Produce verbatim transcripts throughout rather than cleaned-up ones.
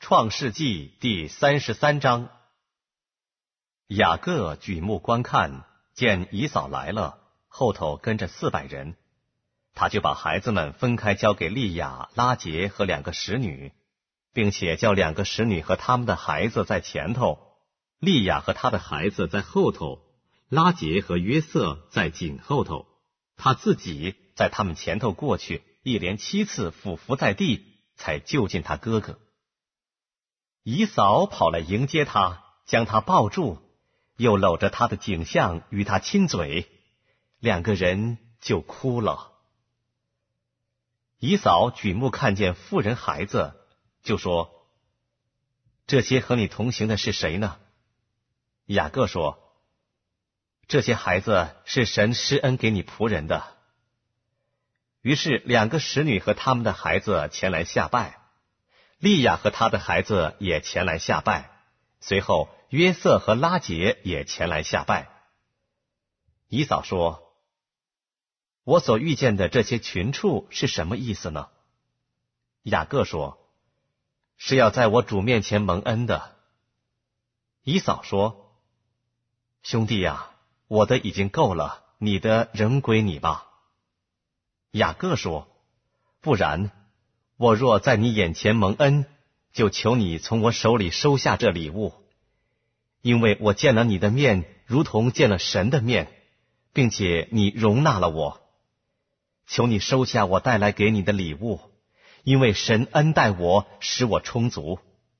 创世纪第三十三章。雅各举目观看，见以扫来了，后头跟着四百人，他就把孩子们分开交给利亚、拉结和两个使女，并且叫两个使女和他们的孩子在前头，利亚和他的孩子在后头，拉结和约瑟在紧后头，他自己在他们前头过去，一连七次俯伏在地，才救近他哥哥。以扫跑来迎接他，将他抱住，又搂着他的颈项与他亲嘴，两个人就哭了。以扫举目看见妇人孩子，就说：这些和你同行的是谁呢？雅各说：这些孩子是神施恩给你仆人的。于是两个使女和他们的孩子前来下拜，利亚和他的孩子也前来下拜，随后约瑟和拉结也前来下拜。以扫说：我所遇见的这些群畜是什么意思呢？雅各说：是要在我主面前蒙恩的。以扫说：兄弟啊，我的已经够了，你的仍归你吧。雅各说：不然，我若在你眼前蒙恩，就求你从我手里收下这礼物，因为我见了你的面，如同见了神的面，并且你容纳了我。求你收下我带来给你的礼物，因为神恩待我，使我充足。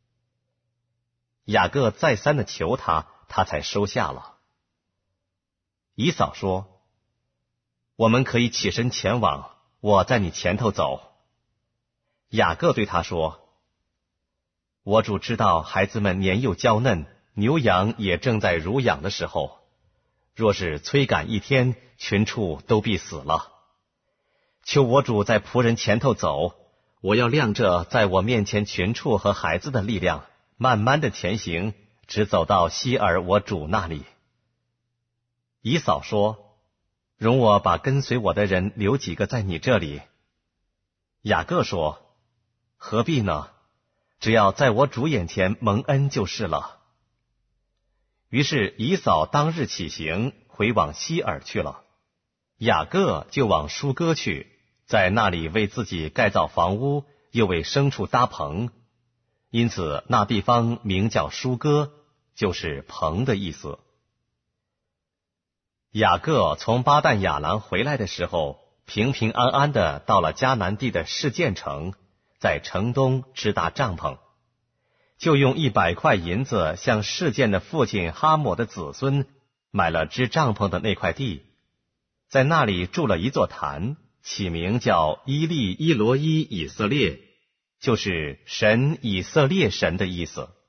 雅各再三的求他，他才收下了。以扫说：我们可以起身前往，我在你前头走。雅各对他说：我主知道孩子们年幼娇嫩，牛羊也正在乳养的时候，若是催赶一天，群畜都必死了。求我主在仆人前头走，我要亮着在我面前群畜和孩子的力量，慢慢的前行，直走到西珥我主那里。以扫说：容我把跟随我的人留几个在你这里。雅各说：何必呢？只要在我主眼前蒙恩就是了。于是以扫当日起行，回往西珥去了。雅各就往舒歌去，在那里为自己盖造房屋，又为牲畜搭棚，因此那地方名叫舒歌，就是棚的意思。雅各从巴旦亚兰回来的时候，平平安安的到了迦南地的示剑城，在城东支搭帐篷，就用一百块银子向示剑的父亲哈抹的子孙买了支帐篷的那块地，在那里筑了一座坛，起名叫伊利伊罗伊以色列，就是神以色列神的意思。